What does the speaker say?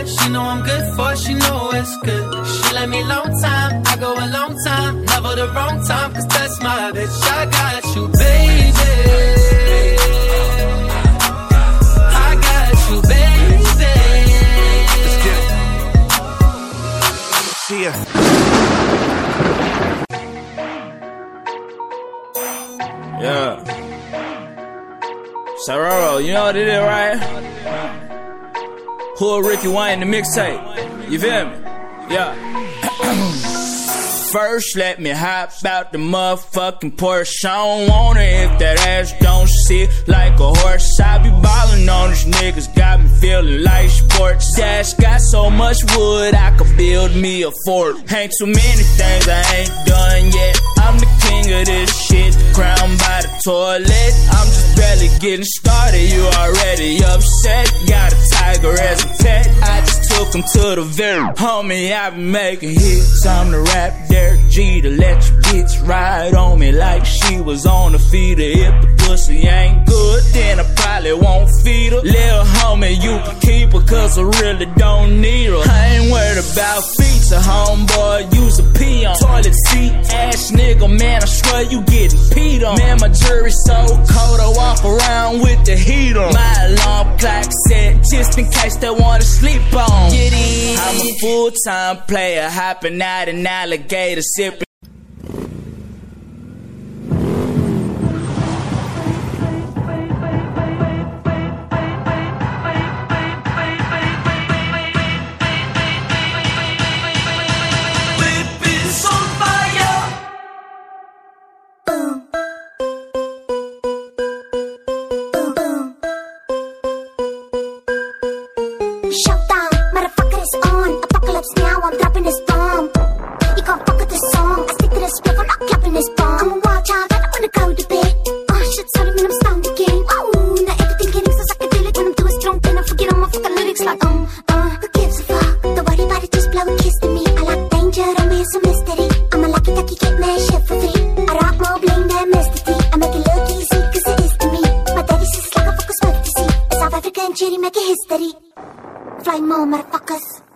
what she know I'm good for, she know it's good. She let me long time, I go a long time, never the wrong time, cause that's my bitch. I got you, baby. I got you, baby. Let's get it. See ya. Yeah. Sororo, you know what it is, right? Who Ricky Wayne the mixtape? You feel me? Yeah. First, let me hop out the motherfucking Porsche. I don't want it if that ass don't sit like a horse. I be ballin' on these niggas, got me feeling like sports. Dash got so much wood, I could build me a fort. Ain't too many things I ain't done yet. I'm the king of this shit, crowned by the toilet. I'm just barely getting started, you already upset. Got a tiger as a pet, I just took him to the very. Homie, I be making hits, I'm the rap Derek G to let your bitch ride on me like she was on the feeder. If the pussy ain't good, then I probably won't feed her. Little homie, you can keep her, cause I really don't need her. I ain't worried about feature, homeboy, use a pee on. Toilet seat, ass nigga, man, I swear you getting peed on. Man, my jury's so cold, I walk around with the heat on. My alarm clock set, just in case they wanna sleep on. Get in. I'm a full-time player, hopping out an alligator, sipping. Showtime, motherfucker is on. Apocalypse now, I'm dropping this bomb. You can't fuck with this song. I stick to this riff, I'm not clapping this bomb. I'm a wild child, I don't wanna go to bed. Oh shit, sorry man, I'm stoned again. Oh, now everything getting so psychedelic. When I'm doing strong, then I forget all my fucking lyrics like who gives a fuck? Don't worry about it, just blow a kiss to me. I like danger, don't be some mystery. I'm a lucky ducky, get mad shit for free. I rock more bling than Mr. T. I make it look easy, cause it is to me. My daddy says like a fucking smoke to see. South African cherry, make it history. Fly more, motherfuckers.